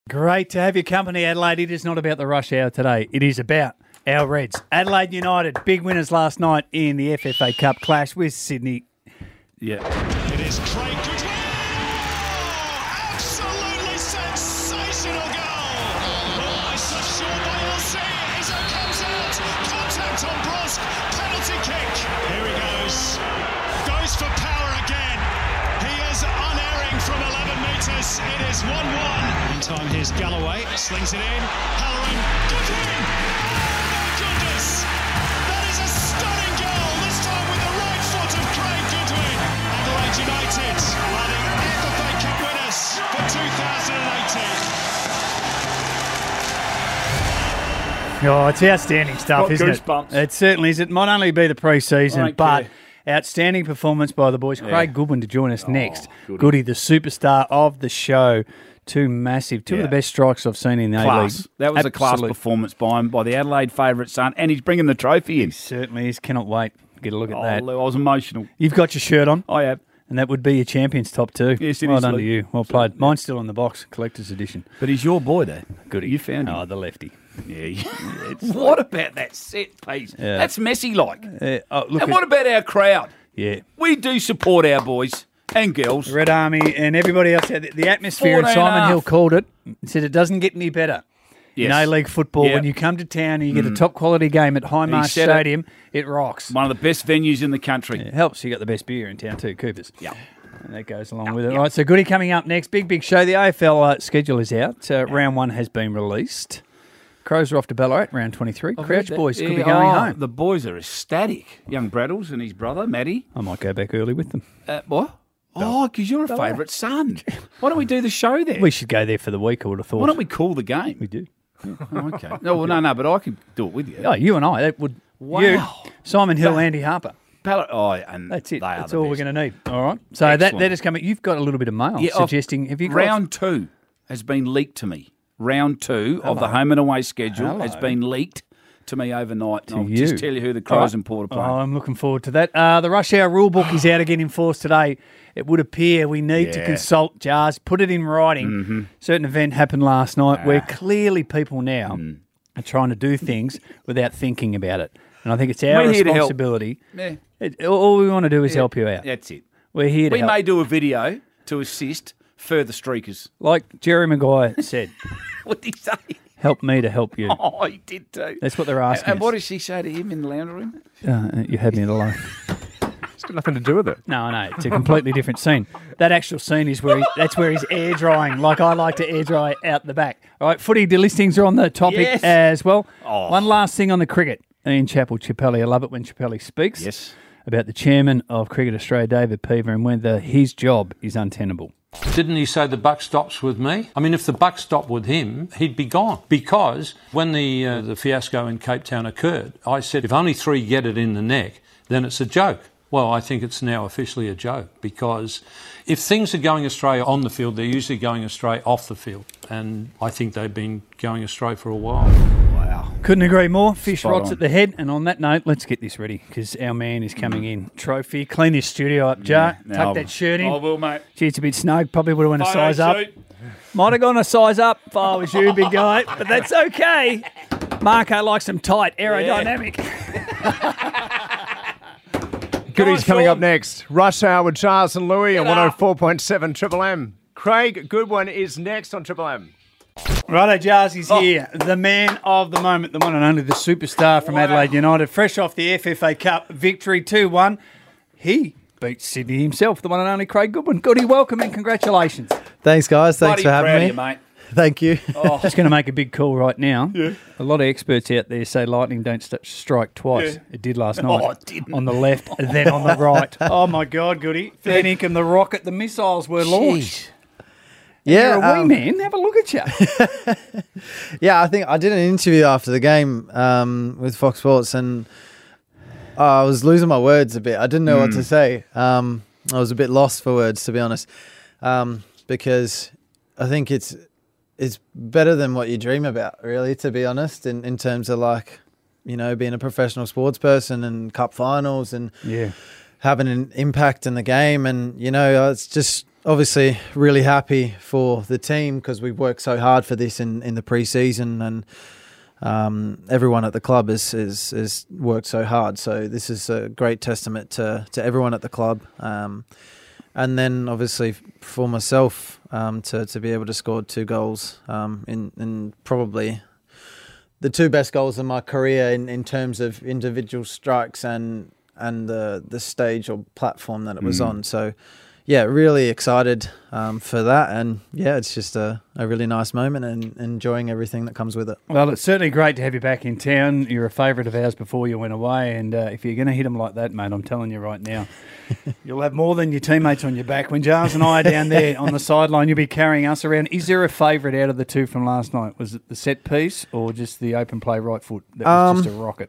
Great to have your company, Adelaide. It is not about the rush hour today. It is about our Reds. Adelaide United, big winners last night in the FFA Cup clash with Sydney. Yeah. It is Craig Goodwin. Oh, absolutely sensational goal. Nice shot by LC as it comes out. Contact on Brosk. Penalty kick. Here he goes. Goes for power again. He is unerring from 11 metres. It is 1-1. Meantime, here's Galloway. Slings it in. Halloran. Goodwin. Oh, my goodness. That is a stunning goal. This time with the right foot of Craig Goodwin. Adelaide United are the FFA Cup winners for 2018. Oh, it's outstanding stuff, Got isn't goosebumps. it? It certainly is. It might only be the pre-season, I don't but care. outstanding performance by the boys. Craig Goodwin to join us next. goody. The superstar of the show. Two of the best strikes I've seen in the Class. A-League. That was a class Absolute. performance by him, by the Adelaide favourite son, and he's bringing the trophy in. Certainly is. Cannot wait. Get a look at that. I was emotional. You've got your shirt on. I have. And that would be your champion's top two. Yes, it well is, done to Luke. you. Well played. Mine's still in the box, collector's edition. But he's your boy, though. Goody. You found him. Oh, the lefty. Yeah. What about that set piece? Yeah. That's Messi-like. Look And what about our crowd? Yeah. We do support our boys and girls. Red Army and everybody else. The atmosphere, and 14 Simon half. Hill called it. He said it doesn't get any better. Yes. In A-League football, Yep. when you come to town and you get a top-quality game at Highmarsh said it. Stadium, it rocks. One of the best venues in the country. It helps. You got the best beer in town too, Coopers. Yeah. And that goes along with it. All right, so Goody coming up next. Big show. The AFL schedule is out. Round 1 has been released. Crows are off to Ballarat, round 23. Crouch boys could be going home. The boys are ecstatic. Young Braddles and his brother, Matty. I might go back early with them. What? Oh, because you're a favourite son. Why don't we do the show there? We should go there for the week, I would have thought. Why don't we call the game? We do. Oh, okay. No, but I could do it with you. Oh, you and I. That would. Wow. You, Simon Hill, Andy Harper. And That's it. they are That's the all we're best. going to need. All right. So Excellent. that is coming. You've got a little bit of mail Yeah, suggesting. Have you got Round 2 has been leaked to me. Round 2 of the home and away schedule has been leaked to me overnight. And I'll you. just tell you who the Crows and Port are Oh, playing. I'm looking forward to that. The Rush Hour rule book is out again in force today. It would appear we need to consult JARS, put it in writing. Mm-hmm. Certain event happened last night where clearly people now are trying to do things without thinking about it. And I think it's our We're here to help. responsibility. Yeah. All we want to do is help you out. That's it. We're here to We help. may do a video to assist further streakers. Like Jerry Maguire said, What did he say? help me to help you. Oh, he did too. That's what they're asking And what us. did she say to him in the lounge room? You had me at a low. It's got nothing to do with it. No, it's a completely different scene. That actual scene is that's where he's air drying, like I like to air dry out the back. All right, footy delistings are on the topic Yes. as well. Oh. One last thing on the cricket. Ian Chappell-Chappelli, I love it when Chappelli speaks. Yes. About the chairman of Cricket Australia, David Peever, and whether his job is untenable. Didn't he say the buck stops with me? I mean, if the buck stopped with him, he'd be gone. Because when the fiasco in Cape Town occurred, I said, if only 3 get it in the neck, then it's a joke. Well, I think it's now officially a joke because if things are going astray on the field, they're usually going astray off the field. And I think they've been going astray for a while. Wow. Couldn't agree more. Fish Spot rots on. at the head. And on that note, let's get this ready because our man is coming in. Trophy, clean his studio up, Jar. Tuck that shirt in. I will, mate. Gee, it's a bit snug. Probably would have went a Photo size up. shoot. Might have gone a size up if I was you, big guy, but that's okay. Marco likes them tight, aerodynamic. Goodies on, coming Sean. up next. Rush Hour with Charles and Louis on Get up. 104.7 Triple M. Craig Goodwin is next on Triple M. Righto, Jars is here. The man of the moment, the one and only, the superstar from Adelaide United, fresh off the FFA Cup victory 2-1. He beat Sydney himself, the one and only Craig Goodwin. Goody, welcome and congratulations. Thanks, guys. Thanks Bloody for having proud me. of you, mate. Thank you. Just going to make a big call right now. Yeah. A lot of experts out there say lightning don't strike twice. Yeah. It did last night. Oh, it didn't. On the left and then on the right. Oh, my God, Goody. Fair income, the rocket, the missiles were launched. Yeah, You're a wee man. Have a look at you. yeah. I think I did an interview after the game with Fox Sports, and I was losing my words a bit. I didn't know what to say. I was a bit lost for words, to be honest, because I think it's better than what you dream about, really, to be honest, in terms of like, you know, being a professional sports person and cup finals and Yeah. having an impact in the game. And, you know, it's just obviously really happy for the team because we've worked so hard for this in the pre-season, and everyone at the club has worked so hard. So this is a great testament to everyone at the club. And then obviously for myself to be able to score 2 goals in probably the 2 best goals in my career in terms of individual strikes and the stage or platform that it was on. So yeah, really excited for that, and yeah, it's just a really nice moment and enjoying everything that comes with it. Well, it's certainly great to have you back in town. You're a favourite of ours before you went away, and if you're going to hit them like that, mate, I'm telling you right now, you'll have more than your teammates on your back. When Giles and I are down there on the sideline, you'll be carrying us around. Is there a favourite out of the 2 from last night? Was it the set piece or just the open play right foot that was just a rocket?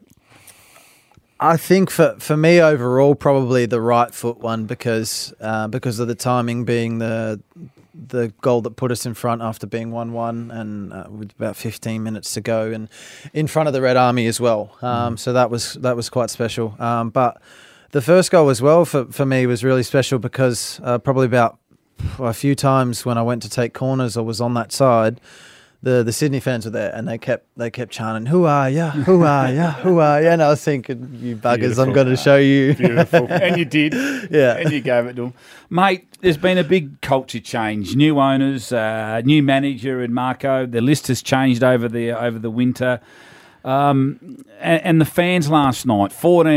I think for me overall, probably the right foot one because of the timing being the goal that put us in front after being 1-1 and with about 15 minutes to go and in front of the Red Army as well. So that was quite special. But the first goal as well for me was really special because probably about a few times when I went to take corners or was on that side, the Sydney fans were there and they kept chanting, "Who are ya? Who are ya? Who are ya?" And I was thinking, you buggers, Beautiful. I'm going to show you. Beautiful. And you did. Yeah. And you gave it to them. Mate, there's been a big culture change. New owners, new manager in Marco. The list has changed over the winter. And the fans last night,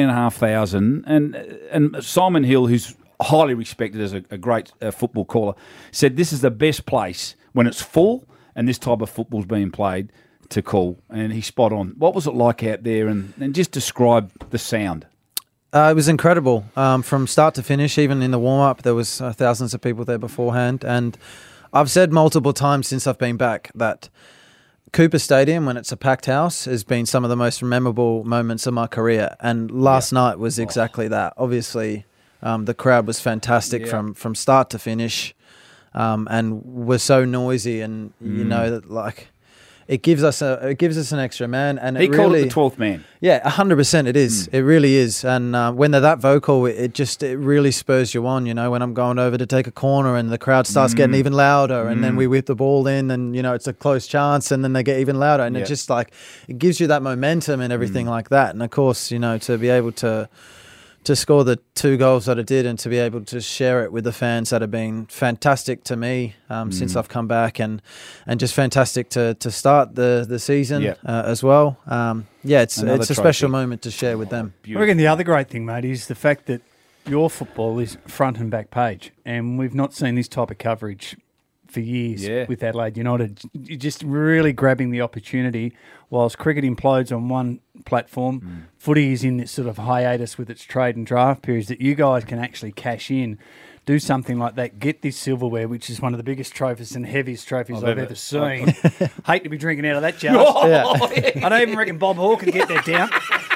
14,500. And Simon Hill, who's highly respected as a great football caller, said this is the best place when it's full and this type of football's being played to call. And he's spot on. What was it like out there? And just describe the sound. It was incredible from start to finish. Even in the warm-up, there was thousands of people there beforehand. And I've said multiple times since I've been back that Cooper Stadium, when it's a packed house, has been some of the most memorable moments of my career. And last night was exactly that. Obviously, the crowd was fantastic from start to finish. And we're so noisy, and you know that like it gives us an extra man. And he called it the 12th man. Yeah, 100% it is. It really is. And when they're that vocal, it really spurs you on. You know, when I'm going over to take a corner and the crowd starts getting even louder, and then we whip the ball in, and you know it's a close chance, and then they get even louder, and it just like it gives you that momentum and everything like that. And of course, you know, to be able to score the 2 goals that I did and to be able to share it with the fans that have been fantastic to me since I've come back and just fantastic to start the season as well. It's a special moment to share with them. I reckon the other great thing, mate, is the fact that your football is front and back page, and we've not seen this type of coverage for years with Adelaide United. You're just really grabbing the opportunity whilst cricket implodes on one platform, footy is in this sort of hiatus with its trade and draft periods, that you guys can actually cash in, do something like that, get this silverware, which is one of the biggest trophies and heaviest trophies I've ever seen. Hate to be drinking out of that jar. I don't even reckon Bob Hawke can get that down.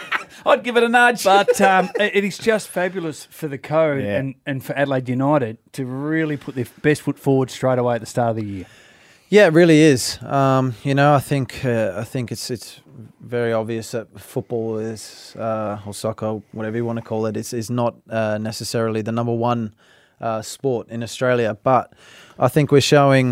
I'd give it a nudge. But it is just fabulous for the code and for Adelaide United to really put their best foot forward straight away at the start of the year. Yeah, it really is. You know, I think it's very obvious that football is or soccer, whatever you want to call it, is not necessarily the number one sport in Australia. But I think we're showing,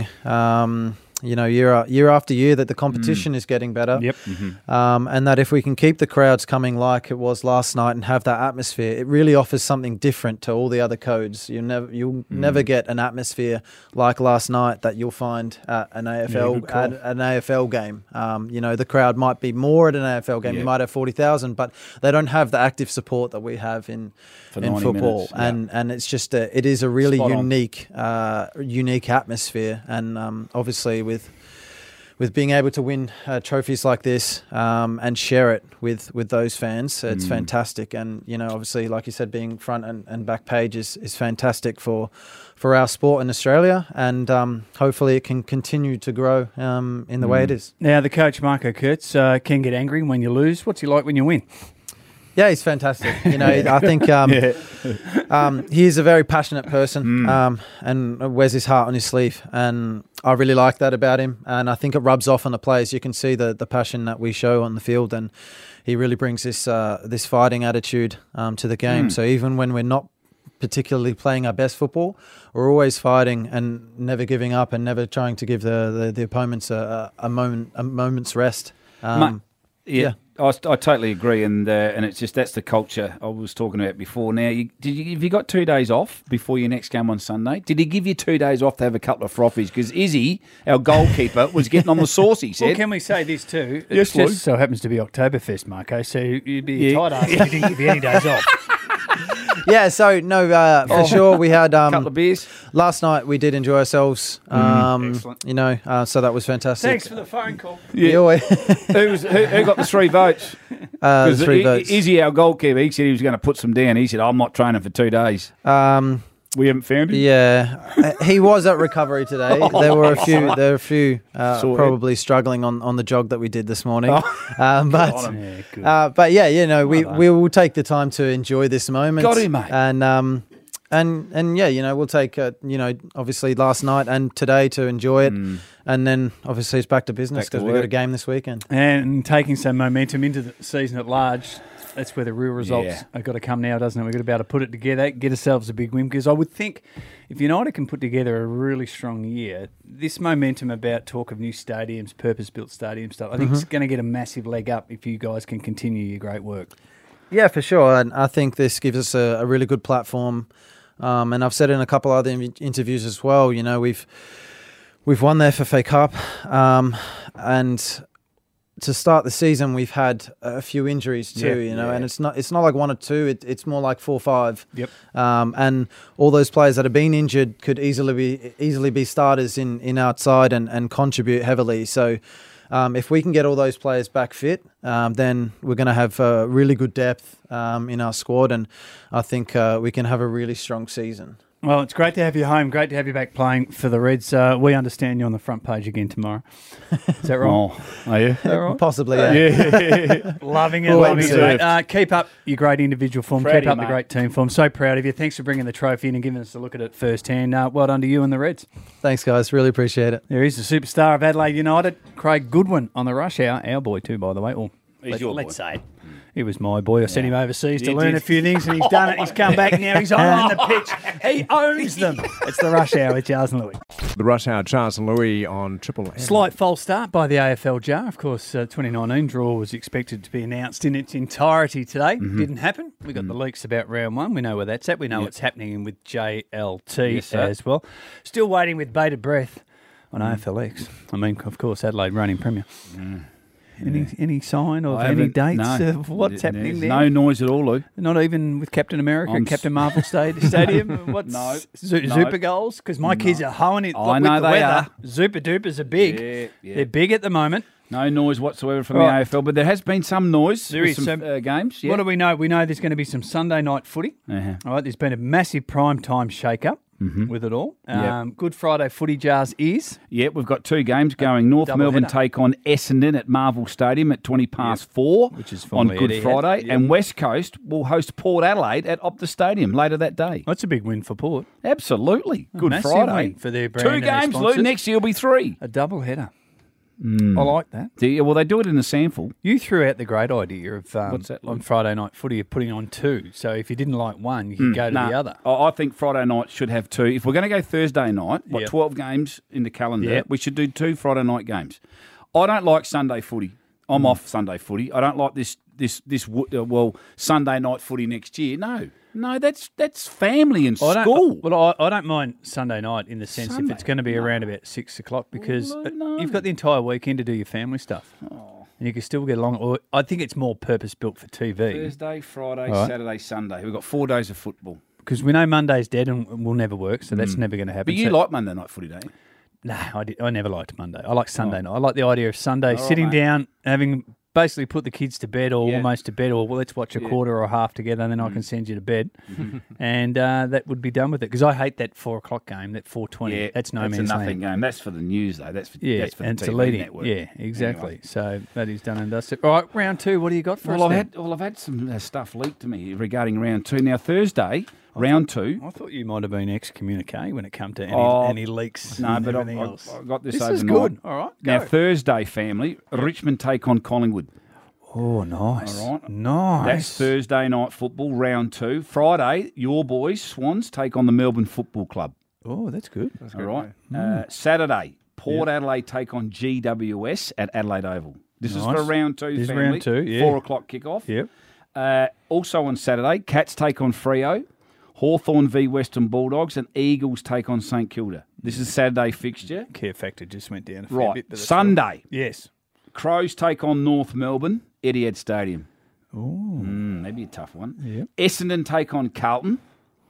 year after year that the competition is getting better. Yep. And that if we can keep the crowds coming like it was last night and have that atmosphere, it really offers something different to all the other codes. You'll never get an atmosphere like last night that you'll find at an AFL game. The crowd might be more at an AFL game. You might have 40,000, but they don't have the active support that we have in football. Minutes, and it's just it is a really unique atmosphere, and obviously with being able to win trophies like this and share it with those fans, it's fantastic. And obviously, like you said, being front and back page is fantastic for our sport in Australia, and hopefully it can continue to grow in the way it is. Now, the coach Marco Kurtz can get angry when you lose. What's he like when you win? Yeah, he's fantastic. I think he's a very passionate person and wears his heart on his sleeve. And I really like that about him. And I think it rubs off on the players. You can see the passion that we show on the field. And he really brings this fighting attitude to the game. So even when we're not particularly playing our best football. We're always fighting and never giving up and never trying to give the opponents a moment's rest. Yeah, I totally agree, and it's just that's the culture I was talking about before. Now, have you got 2 days off before your next game on Sunday? Did he give you 2 days off to have a couple of frothies? Because Izzy, our goalkeeper, was getting on the sauce, he said. Well, can we say this too? It Yes, just Lloyd. so happens to be Oktoberfest, Marco, so you'd be a tight ass if you didn't give you any days off. Yeah, so no, for sure we had Couple of beers. last night. We did enjoy ourselves. Excellent. You know, so that was fantastic. Thanks for the phone call. We always, Who got the 3 votes? the 3 votes. Izzy, our goalkeeper, he said he was going to put some down. He said, I'm not training for 2 days. We haven't found him. Yeah, he was at recovery today. There were a few Sorted. probably struggling on the jog that we did this morning. Yeah, good. But yeah, you know, we will take the time to enjoy this moment. Got him, mate. And yeah, you know, we'll take you know, obviously last night and today to enjoy it, and then obviously it's back to business Back to because we've got a work. game this weekend. And taking some momentum into the season at large, that's where the real results have got to come now, doesn't it? We've got to be able to put it together, get ourselves a big win, because I would think if United can put together a really strong year, this momentum about talk of new stadiums, purpose-built stadium stuff, I think it's going to get a massive leg up if you guys can continue your great work. Yeah, for sure. And I think this gives us a really good platform. And I've said in a couple other interviews as well, you know, we've won the FFA Cup, and to start the season we've had a few injuries too, you know, and it's not like 1 or 2, it's more like 4 or 5. Yep. And all those players that have been injured could easily be starters in outside and contribute heavily. So if we can get all those players back fit, then we're going to have really good depth in our squad, and I think we can have a really strong season. Well, it's great to have you home. Great to have you back playing for the Reds. We understand you're on the front page again tomorrow. Is that right? Oh, are you? Is that right? Possibly, yeah. Loving it. Well Loving it. deserved. Keep up your great individual form. Proud of Keep you, up the mate. great team form. So proud of you. Thanks for bringing the trophy in and giving us a look at it firsthand. Well done to you and the Reds. Thanks, guys. Really appreciate it. There is the superstar of Adelaide United, Craig Goodwin, on the rush hour. Our boy too, by the way. Or He's your let's boy. say it. He was my boy. I sent him overseas to You learn did. a few things, and he's done it. He's come back now. He's on the pitch. He owns them. It's the rush hour with Charles and Louis. The Rush Hour, Charles and Louis on Triple M. Slight false start by the AFL jar. Of course, 2019 draw was expected to be announced in its entirety today. Didn't happen. We got the leaks about round 1. We know where that's at. We know what's happening with JLT Yes, sir. as well. Still waiting with bated breath on AFLX. I mean, of course, Adelaide reigning premier. Any sign of any dates of what's happening there? No noise at all, Lou. Not even with Captain America I'm at Captain Marvel Stadium? What's No. Super goals? Because my kids are hoeing it I with know the they weather. are. Super dupers are big. Yeah. They're big at the moment. No noise whatsoever from Right. the AFL, but there has been some noise. There with is some some- games. Yeah. What do we know? We know there's going to be some Sunday night footy. Uh-huh. All right, there's been a massive prime time shake-up with it all. Yep. Good Friday footy jars is. Yeah, we've got 2 games going. North double Melbourne header. take on Essendon at Marvel Stadium at 4:20, Which is on formerly Good Etihad. Friday. Yep. And West Coast will host Port Adelaide at Optus Stadium later that day. That's a big win for Port. Absolutely. Good massive Friday. win for their brand 2 and their games, Lou. sponsors. Next year will be 3. A double header. I like that. Yeah, well, they do it in a sample. You threw out the great idea of What's that, on Luke? Friday night footy of putting on 2. So if you didn't like one, you could go to Nah, the other. I think Friday night should have 2. If we're going to go Thursday night, Yep. 12 games in the calendar, Yep. we should do 2 Friday night games. I don't like Sunday footy. I'm off Sunday footy. I don't like this Sunday night footy next year. No, that's family and school. I don't mind Sunday night in the sense if it's going to be around about 6 o'clock because no. you've got the entire weekend to do your family stuff. And you can still get along. Or I think it's more purpose-built for TV Thursday, Friday, All right. Saturday, Sunday. We've got 4 days of football. because we know Monday's dead and will never work, so that's never going to happen. But you So- like Monday night footy, don't you? No, I never liked Monday. I like Sunday night. I like the idea of Sunday right, sitting mate. down, having basically put the kids to bed or Yeah. almost to bed, or well, let's watch a quarter or a half together, and then I can send you to bed, and that would be done with it. Because I hate that 4 o'clock game, that 4:20. That's no a man's nothing land. game. That's for the news, though. That's for Yeah, that's for the and it's a TV leading. network. Yeah, exactly. Anyway. So that is done and dusted. All right, round 2. What do you got for Well, us? then? I've had some stuff leaked to me regarding round 2. Now Thursday, round 2. I thought you might have been excommunique when it come to any leaks. No, and but everything else. I got this This overnight. is good. All right, Now go. Thursday, family, Richmond take on Collingwood. Oh, nice. All right. Nice. That's Thursday night football, round 2. Friday, your boys, Swans, take on the Melbourne Football Club. Oh, that's good. All right. Saturday, Port Adelaide take on GWS at Adelaide Oval. This is for round 2, This is family. round 2, yeah. 4 o'clock kickoff. Yep. Also on Saturday, Cats take on Freo, Hawthorn v Western Bulldogs, and Eagles take on St Kilda. This is Saturday fixture. Care factor just went down a fair Right. bit. But that's Sunday, right. Yes. Crows take on North Melbourne, Etihad Stadium. Oh. That'd be a tough one. Yep. Essendon take on Carlton.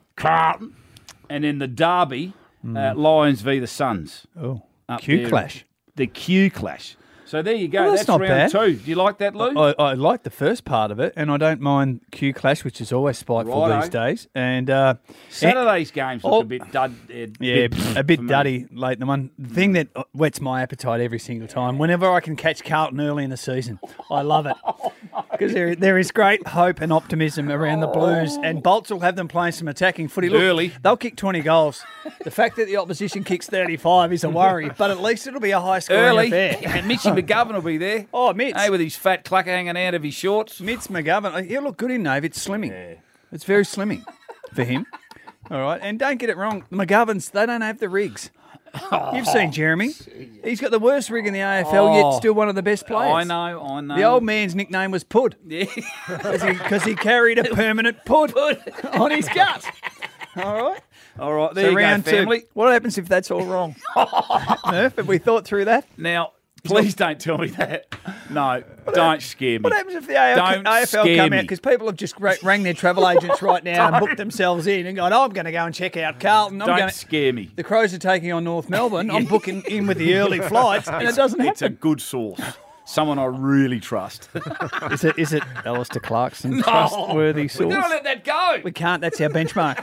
And then the derby, Lions v the Suns. Oh. Up Q there. clash. The Q clash. So there you go. Well, that's that's not round bad. 2. Do you like that, Lou? I like the first part of it, and I don't mind Q Clash, which is always spiteful Righto. these days. And Saturday's games look Oh. a bit dud. yeah, a bit for me. duddy late in the one. The thing that whets my appetite every single time, whenever I can catch Carlton early in the season, I love it. Because there is great hope and optimism around the Blues, and Bolts will have them playing some attacking footy. Look, Early. they'll kick 20 goals. The fact that the opposition kicks 35 is a worry, but at least it'll be a high-scoring Early. affair. And Mitchy McGovern will be there. Oh, Mitch. Hey, with his fat clucker hanging out of his shorts. Mitz McGovern, he'll look good in Nave. It's slimming. It's very slimming for him. All right. And don't get it wrong. The McGoverns, they don't have the rigs. You've seen Jeremy. He's got the worst rig in the AFL, yet still one of the best players. I know. The old man's nickname was Pud. Yeah. Because he carried a permanent Pud on his gut. All right. All right, there So you round go, 2. family. What happens if that's all wrong? Murph, have we thought through that? Now, please don't tell me that. No, don't scare me. What happens if the Don't AFL scare come me. out? Because people have just rang their travel agents right now and booked themselves in and gone, I'm going to go and check out Carlton. Don't scare me. The Crows are taking on North Melbourne. I'm booking in with the early flights, and it doesn't It's a happen. good source. Someone I really trust. Is it Alistair Clarkson, trustworthy source? We're going to let that go. We can't. That's our benchmark.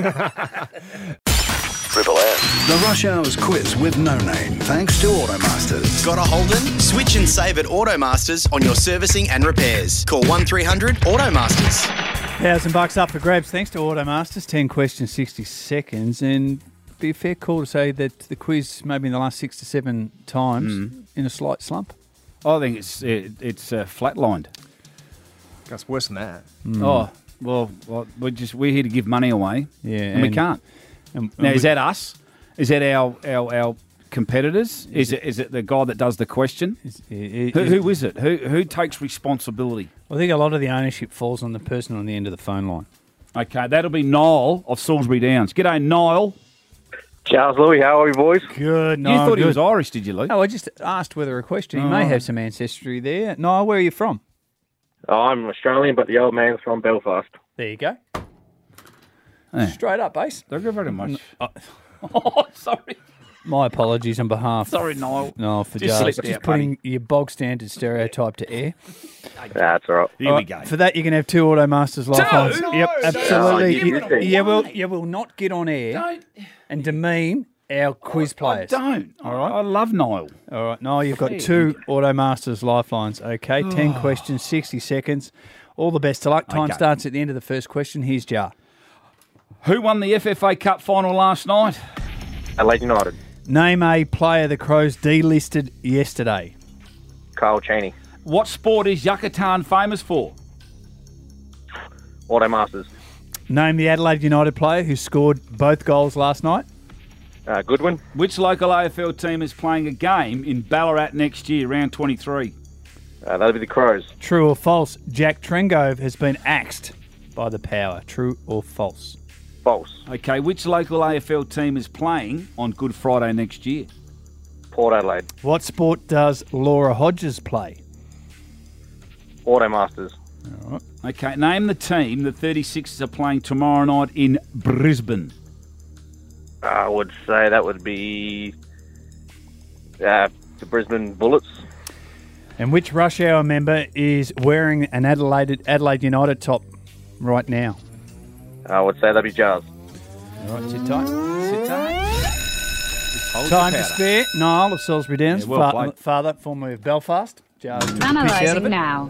Triple M. The Rush Hours quiz with no name, thanks to Automasters. Got a Holden? Switch and save at Automasters on your servicing and repairs. Call 1300 Automasters. $1,000 up for grabs. Thanks to Automasters. 10 questions, 60 seconds, and be a fair call to say that the quiz, maybe in the last 6 to 7 times, in a slight slump. I think it's flatlined. That's worse than that. Oh, well, we're here to give money away. Yeah, and we can't. Now, is that us? Is that our competitors? Is it the guy that does the question? Who is it? Who takes responsibility? I think a lot of the ownership falls on the person on the end of the phone line. Okay, that'll be Niall of Salisbury Downs. G'day, Niall. Charles Louis, how are you, boys? Good. You thought he was Irish, did you, Lee? No, I just asked whether a question. He may have some ancestry there. Niall, where are you from? I'm Australian, but the old man's from Belfast. There you go. Yeah. Straight up, Ace. Thank you very much. Oh, sorry. My apologies on behalf. Sorry, Niall. No, for Just just slipped out, putting your bog standard stereotype to air. That's all right. Here we go. For that, you can have 2 Automasters lifelines. No! Yep, absolutely. Oh, You will not get on air and demean our quiz players. Don't. All right. I love Niall. All right, Niall, you've got 2 Automasters lifelines. Okay, 10 questions, 60 seconds. All the best of luck. Time Okay. starts at the end of the first question. Here's Jar. Who won the FFA Cup final last night? Adelaide United. Name a player the Crows delisted yesterday. Kyle Chaney. What sport is Yucatan famous for? Automasters. Name the Adelaide United player who scored both goals last night. Goodwin. Which local AFL team is playing a game in Ballarat next year, round 23? That'll be the Crows. True or false, Jack Trengove has been axed by the Power. True or false? False. Okay, which local AFL team is playing on Good Friday next year? Port Adelaide. What sport does Laura Hodges play? Automasters. Okay, name the team the 36ers are playing tomorrow night in Brisbane. I would say that would be the Brisbane Bullets. And which Rush Hour member is wearing an Adelaide United top right now? I would say that'd be Jars. All right, sit tight. Sit tight. Hold Time your to powder. spare. Niall of Salisbury Downs, Yeah, well played. father, formerly of Belfast. Jars took the piss out of Analysing it. now.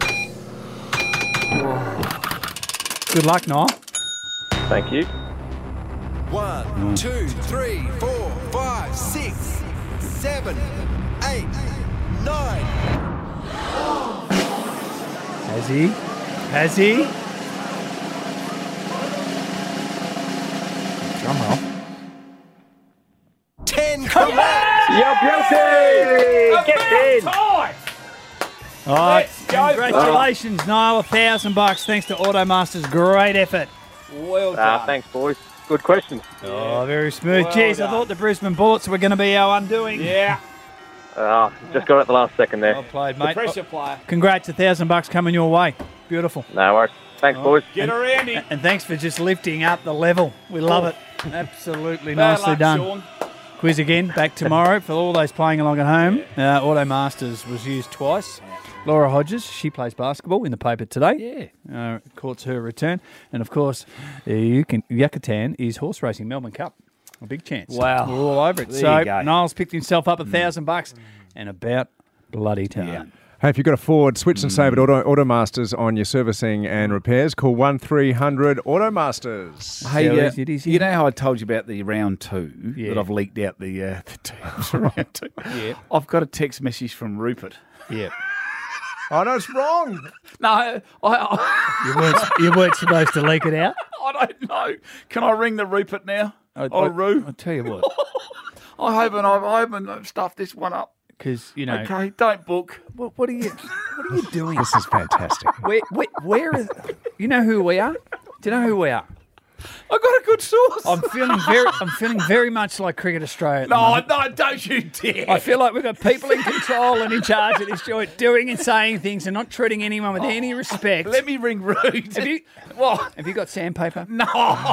Good luck, Niall. Thank you. 1, 2, 3, 4, 5, 6, 7, 8, 9. Has he? Has he? Drum roll. 10 correct. Yup, Get in. All right, congratulations, Niall. $1,000 thanks to Automasters. Great effort. Well done. Thanks, boys. Good questions. Oh, very smooth. Well Jeez, I done. thought the Brisbane Bullets were going to be our undoing. Yeah. Just got it at the last second there. Well played, The mate. pressure player. Congrats, $1,000 coming your way. Beautiful. No worries. Thanks, boys. Get around him. And thanks for just lifting up the level. We love it. Absolutely Bad nicely luck, done. Sean. Quiz again, back tomorrow for all those playing along at home. Automasters was used twice. Laura Hodges, she plays basketball in the paper today. Yeah. Courts her return. And of course, Yucatan is horse racing, Melbourne Cup. A big chance. Wow. We're all over it. There So you go. Niall's picked himself up $1,000 and about bloody time. Yeah. Hey, if you've got a Ford, switch and save at Automasters on your servicing and repairs. Call 1300 Automasters. Hey, So easy it is, you know how I told you about the round 2 Yeah. that I've leaked out the teams for round 2? Yeah. I've got a text message from Rupert. Yeah. Oh, no, it's wrong. No, You weren't supposed to leak it out. I don't know. Can I ring the Rupert now? Roo. I'll tell you what. I haven't stuffed this one up. Because, you know. Okay, don't book. What are you doing? This is fantastic. Where is? You know who we are? Do you know who we are? I got a good source. I'm feeling very much like Cricket Australia. at the No, moment. no, don't you dare. I feel like we've got people in control and in charge of this joint, doing and saying things and not treating anyone with any respect. Let me ring Rude. Have you got sandpaper? No.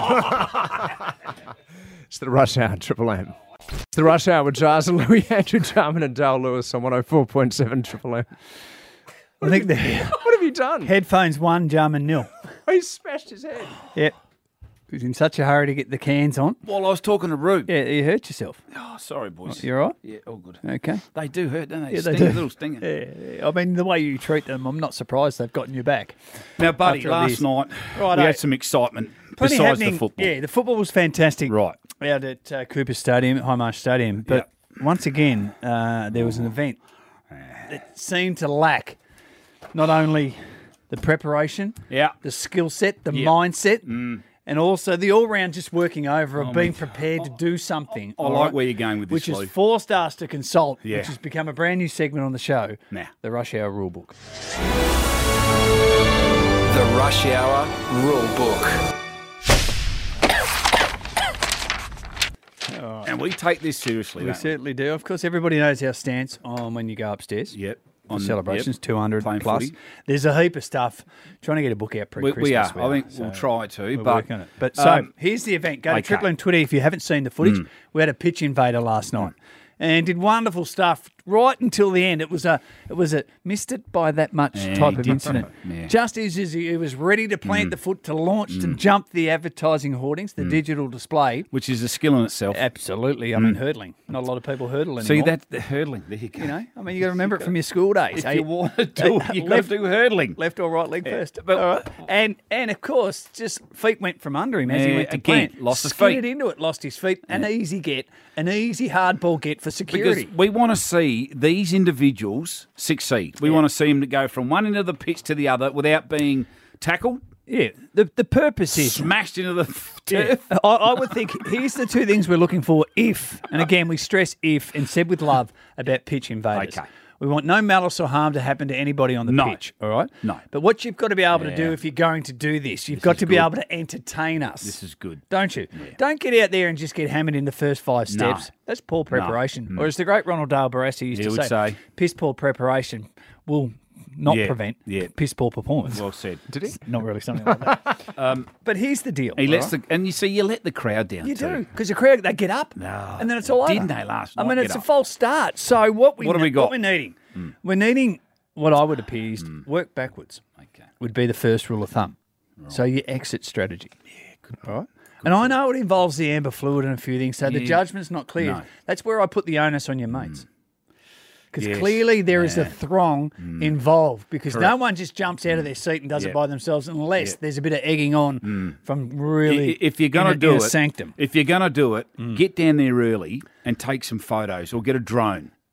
It's the Rush Hour, Triple M. It's the Rush Hour with Jars and Louis, Andrew Jarman and Dale Lewis on 104.7 Triple M. I think the What have you done? headphones 1, Jarman 0. Oh, he smashed his head. Yep. He was in such a hurry to get the cans on. While I was talking to Rude. Yeah, you hurt yourself. Oh, sorry, boys. You all right? Yeah, all good. Okay. They do hurt, don't they? Yeah, they Sting, do. Little stinger. Yeah. I mean, the way you treat them, I'm not surprised they've gotten you back. Now, buddy, After last this. night Righto. we had some excitement Plenty besides happening. the football. Yeah, the football was fantastic. Right. Out at Cooper Stadium, High Marsh Stadium. But once again, there was an event that seemed to lack not only the preparation, the skill set, the mindset, and also the all-round just working over of being prepared to do something. I like where you're going with this, which has Lou. forced us to consult, Yeah. which has become a brand new segment on the show, Nah. the Rush Hour Rulebook. The Rush Hour Rule Book. And we take this seriously. We don't certainly do. Of course, everybody knows our stance on when you go upstairs. Yep. On celebrations, 200 Playing plus. footy. There's a heap of stuff. Trying to get a book out pre-Christmas. We are. I think we'll try to. We're But working on it. But so here's the event. Go to okay. Triple M Twitter if you haven't seen the footage. We had a pitch invader last night and did wonderful stuff right until the end. It was a missed it by that much Yeah, type he of did. incident. Yeah. Just as he was ready to plant the foot to launch to jump the advertising hoardings, the digital display. Which is a skill in itself. Absolutely. I mean, hurdling. Not a lot of people hurdle anymore. See, that the hurdling. There you go. You know, I mean, you got to remember it from your school days. If you want to do it, you've got to do hurdling. Left or right leg first. But- All right. And of course, just feet went from under him as he Yeah, went to again, plant. lost his Skidded feet. into it, lost his feet. An easy get, an easy hard ball get for security. Because we want to see these individuals succeed. We want to see them to go from one end of the pitch to the other without being tackled, Yeah, the purpose is smashed into the Yeah. turf. I would think here's the two things we're looking for if, and again, we stress if and said with love about pitch invaders. Okay. We want no malice or harm to happen to anybody on the No. pitch, all right? No. But what you've got to be able to do Yeah. if you're going to do this, you've got to be able to entertain us. This is good. Don't you? Don't get out there and just get hammered in the first 5 steps. That's poor preparation. Or as the great Ronald Dale Barassi used He to would say. piss poor preparation will not prevent piss poor performance. Well said. Did he? Not really something like that. But here's the deal. He all lets right? and you see, you let the crowd down. You too. do, because the crowd, they get up, and then it's all over. Didn't they last I night mean, get it's a up? false start. So what What have we got? What we're needing? We're needing what I would appear is work backwards. Okay. Would be the first rule of thumb. So your exit strategy. Yeah, good. All right. And I know it involves the amber fluid and a few things, so the judgment's not clear. No. That's where I put the onus on your mates. Because Yes. clearly there is a throng involved, because no Correct. one just jumps out of their seat and does Yeah. it by themselves unless Yeah. there's a bit of egging on from really If you're going to in do a it, sanctum. if you're going to do it, get down there early and take some photos or get a drone.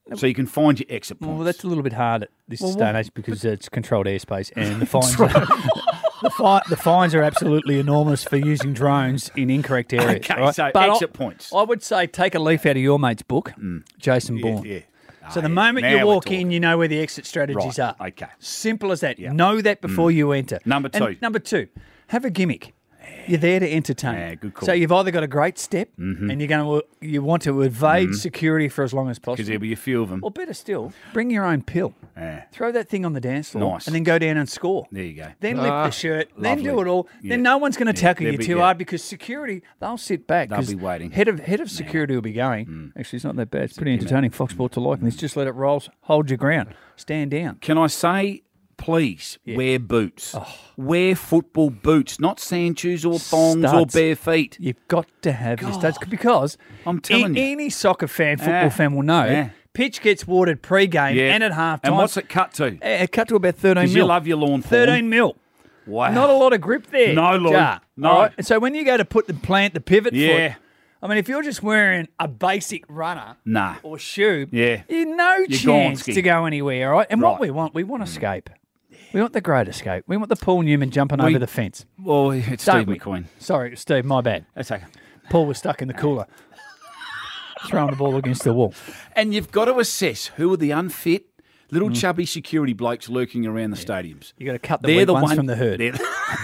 so you can find your exit points. Well, that's a little bit hard at this day and age because it's controlled airspace and the fines. The fines are absolutely enormous for using drones in incorrect areas. Okay, right? so But exit points. I would say take a leaf out of your mate's book, Jason Bourne. Yeah. So the moment Now you we're walk talking. in, you know where the exit strategies Right, are. okay. Simple as that. Know that before you enter. Number two. And number two, have a gimmick. You're there to entertain. Yeah, good call. So you've either got a great step and you want to evade security for as long as Because possible. there'll be a few of them. Or better still, bring your own pill. Yeah. Throw that thing on the dance floor Nice. and then go down and score. There you go. Then lift the shirt, then do lovely. it all. Yeah. Then no one's going to tackle they'll you be- too yeah. hard because security, they'll sit back. They'll 'cause be waiting. Head of security will be going. Actually, it's not that bad. It's pretty entertaining. Fox Sports are liking this. Just let it roll. Hold your ground. Stand down. Can I say, please, wear boots. Wear football boots, not sand shoes or thongs or Studs. bare feet. You've got to have your studs because I'm telling you. any soccer fan, football Yeah. fan will know Yeah. pitch gets watered pre-game Yeah. and at half-time. And what's it cut to? It cut to about 13 Because mil. you love your lawn 13 mil. Wow. Not a lot of grip there. No, Lou. Jar. No. All right? And so when you go to plant the pivot Yeah. foot, I mean, if you're just wearing a basic runner Nah. or shoe, Yeah. you've no You're chance Gonski. to go anywhere, all right? And what Right. we want escape. We want the great escape. We want the Paul Newman jumping over the fence. Well, it's Don't Steve we? McQueen. Sorry, Steve, my bad. That's okay. Paul was stuck in the cooler, throwing the ball against the wall. And you've got to assess who are the unfit, little chubby security blokes lurking around the stadiums. You got to cut the They're weak the ones one- from the herd. they're-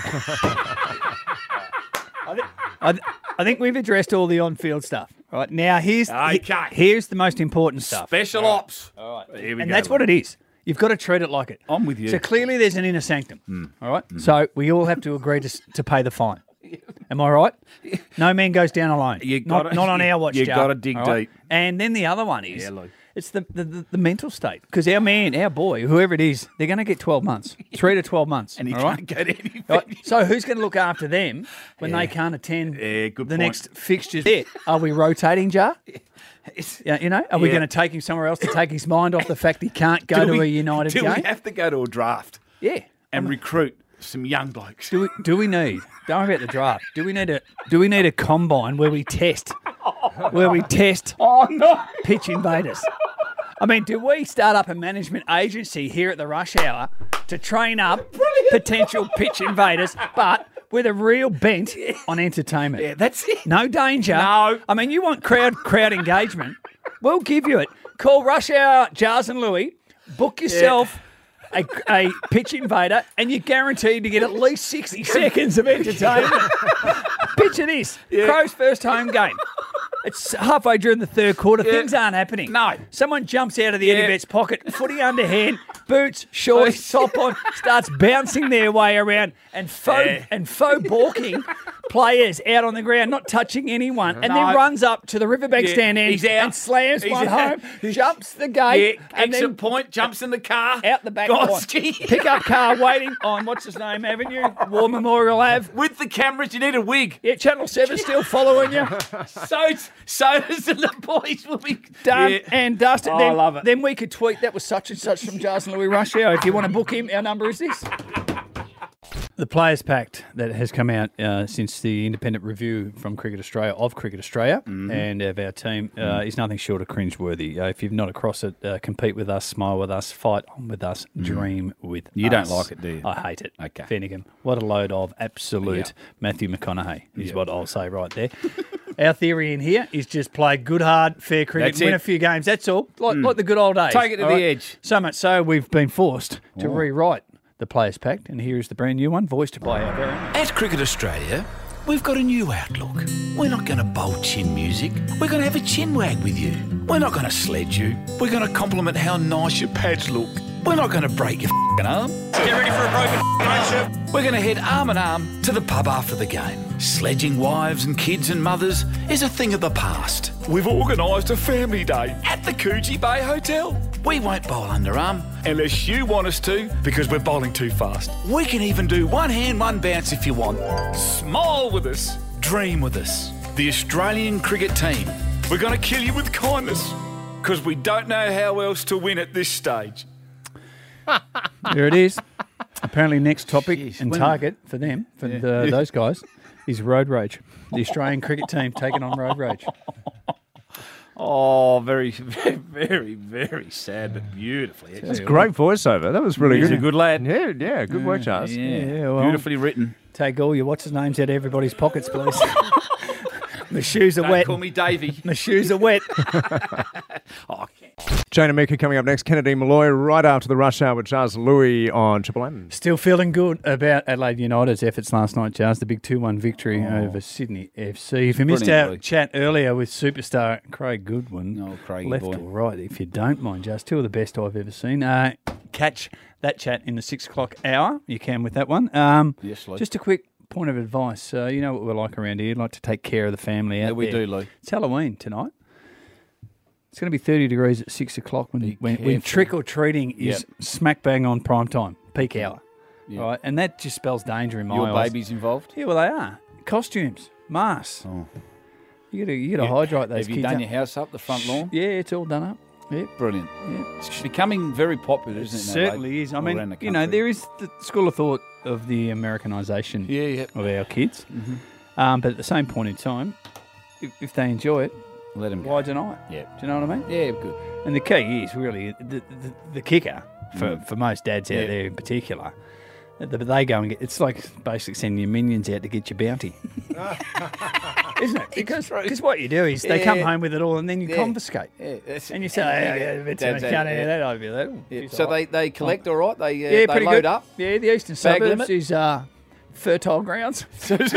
I think we've addressed all the on-field stuff. All right, now here's the most important stuff. Special ops. All right, Here we and go, that's what it is. You've got to treat it like it. I'm with you. So clearly, there's an inner sanctum. All right, so we all have to agree to pay the fine. Am I right? No man goes down alone. Not on our watch. You Jar, got to dig all right? deep. And then the other one is Yeah, Lou. it's the mental state because our boy, whoever it is, they're going to get 12 months, 3 to 12 months, And he all can't right? go to any Right, so who's going to look after them when they can't attend Yeah, good the point. next fixtures? Are we rotating, Jar? Yeah, are we Yeah. going to take him somewhere else to take his mind off the fact he can't go to a United do game? we have to go to a draft Yeah. and recruit some young blokes? Do we need? Don't worry about the draft. Do we need a combine where we test? Oh, no. Pitch invaders. I mean, do we start up a management agency here at the Rush Hour to train up potential pitch invaders, but with a real bent on entertainment? Yeah, that's it. No danger. No. I mean, you want crowd engagement. We'll give you it. Call Rush Hour, Jars and Louie. Book yourself a pitch invader, and you're guaranteed to get at least 60 seconds of entertainment. Picture this. Crows' first home game. It's halfway during the third quarter. Things aren't happening. No. Someone jumps out of the Eddie Betts pocket, footy underhand, boots, shorts, top on, starts bouncing their way around and faux balking players out on the ground, not touching anyone, and then runs up to the Riverbank stand end he's out. and slams He's one out. home, jumps the gate, and exit then point, jumps in the car. out the back door. Pickup car waiting on, what's his name, Avenue, War Memorial Ave. With the cameras, you need a wig. Yeah, Channel 7 still following you. So the boys will be Done and dusted. Oh, then, I love it. Then we could tweet that was such and such from Jars and Louie Rush Hour. If you want to book him, our number is this. The Players Pact that has come out since the independent review from Cricket Australia and of our team is nothing short of cringeworthy. If you're not across it, compete with us, smile with us, fight on with us, dream with us. You don't like it, do you? I hate it. Okay. Finnegan, what a load of absolute Matthew McConaughey is what I'll say right there. Our theory in here is just play good, hard, fair cricket, That's win it. a few games. That's all. Like the good old days. Take it to all the right? edge. So much so we've been forced to rewrite the Players Pact, and here is the brand new one, voiced by our very own. At Cricket Australia, we've got a new outlook. We're not going to bowl chin music. We're going to have a chin wag with you. We're not going to sledge you. We're going to compliment how nice your pads look. We're not going to break your f***ing arm. Get ready for a broken f***ing. We're going to head arm in arm to the pub after the game. Sledging wives and kids and mothers is a thing of the past. We've organised a family day at the Coogee Bay Hotel. We won't bowl underarm unless you want us to, because we're bowling too fast. We can even do one hand, one bounce if you want. Smile with us. Dream with us. The Australian cricket team. We're going to kill you with kindness, because we don't know how else to win at this stage. There it is. Apparently, next topic and target for them, for those guys, is road rage. The Australian cricket team taking on road rage. Oh, very, very, very, very sad, but beautifully. That's great voiceover. That was really He's good. a good lad. Yeah, good work, Charles. Yeah, well, beautifully written. Take all your what's-his-names out of everybody's pockets, please. My shoes are Don't wet. call me Davey. My shoes are wet. Jane and Mika coming up next. Kennedy Malloy right after the rush hour with Charles Louis on Triple M. Still feeling good about Adelaide United's efforts last night, Charles. The big 2-1 victory over Sydney FC. If you missed Brilliant, our Lee. chat earlier with superstar Craig Goodwin, Craigie left boy. or right, if you don't mind, just two of the best I've ever seen. Catch that chat in the 6 o'clock hour. You can with that one. Yes, Lee. Just a quick point of advice. You know what we're like around here. We like to take care of the family out Yeah, we there. do, Lee. It's Halloween tonight. It's going to be 30 degrees at 6 o'clock when careful. trick-or-treating is smack bang on prime time, peak hour. Yeah. Right? And that just spells danger in my Your eyes. baby's involved? Yeah, well, they are. Costumes, masks. Oh. You got to hydrate those Have kids you done up. your house up, the front lawn? Yeah, it's all done up. Yeah. Brilliant. Yeah. It's becoming very popular, isn't it? It in certainly Adelaide? is. I All mean, around the you know, country. there is the school of thought of the Americanisation of our kids. Mm-hmm. But at the same point in time, if they enjoy it, let them go. why deny it? Yeah. Do you know what I mean? Yeah, good. And the key is really the kicker for most dads out there in particular. They go and get. It's like basically sending your minions out to get your bounty, isn't it? Because what you do is they come home with it all and then you confiscate. Yeah, and you say, can't any of that over there. Yeah. So they collect all right? They pretty load good. up? Yeah, the eastern Bag suburbs limit? is fertile grounds.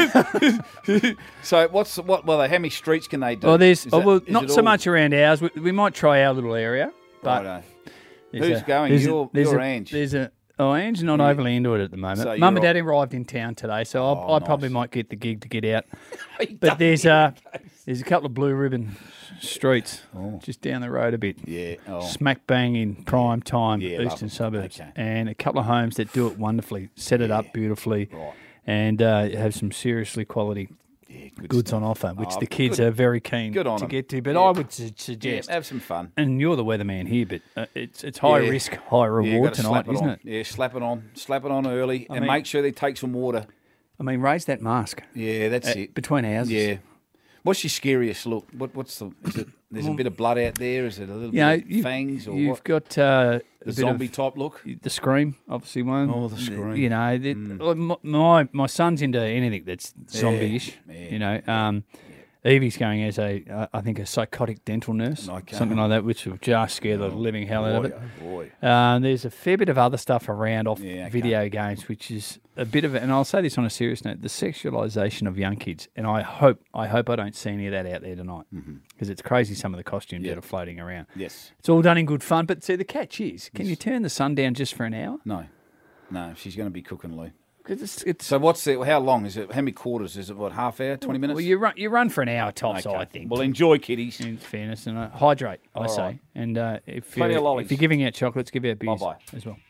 So how many streets can they do? Well, there's Is that- not is it so all- much around ours. We might try our little area, but Righto. there's Who's going? there's You or Ange? Ange not overly into it at the moment. So Mum and you're Dad arrived in town today, so I probably might get the gig to get out. But done there's a couple of blue ribbon streets just down the road a bit. Yeah. Oh. Smack bang in prime time, Yeah, love eastern it. suburbs, Okay. and a couple of homes that do it wonderfully, set it up beautifully, and have some seriously quality goods on offer, which the kids are very keen Good on to them. get to. But Yeah. I would suggest, have some fun. and you're the weatherman here, but it's high risk, high reward gotta tonight, slap isn't on. it? Yeah, slap it on early, and mean- make sure they take some water. I mean, raise that mask. Yeah, that's it. Between houses. Yeah. What's your scariest look? What's the? Is it? There's a bit of blood out there. Is it a little You know, bit of fangs or you've what? got a The bit zombie of type look. the Scream, obviously one. Oh, the Scream. You know, my son's into anything that's zombie-ish. yeah. You know, Evie's going as I think a psychotic dental nurse, Okay. something like that, which will just scare the living hell out of it. Oh boy. There's a fair bit of other stuff around off Yeah, okay. video games, which is a bit of, and I'll say this on a serious note, the sexualisation of young kids. And I hope I don't see any of that out there tonight, because it's crazy some of the costumes that are floating around. Yes. It's all done in good fun, but see, the catch is, can you turn the sun down just for an hour? No. She's going to be cooking, Lou. 'Cause it's So what's the? How long is it? How many quarters is it? What, half hour? 20 minutes? well, you run for an hour tops, Okay. I think. Well, enjoy, kiddies. In fairness, and hydrate, I All say. right. And if Plenty of you're lollies. giving out chocolates, give out beers Bye-bye. as well.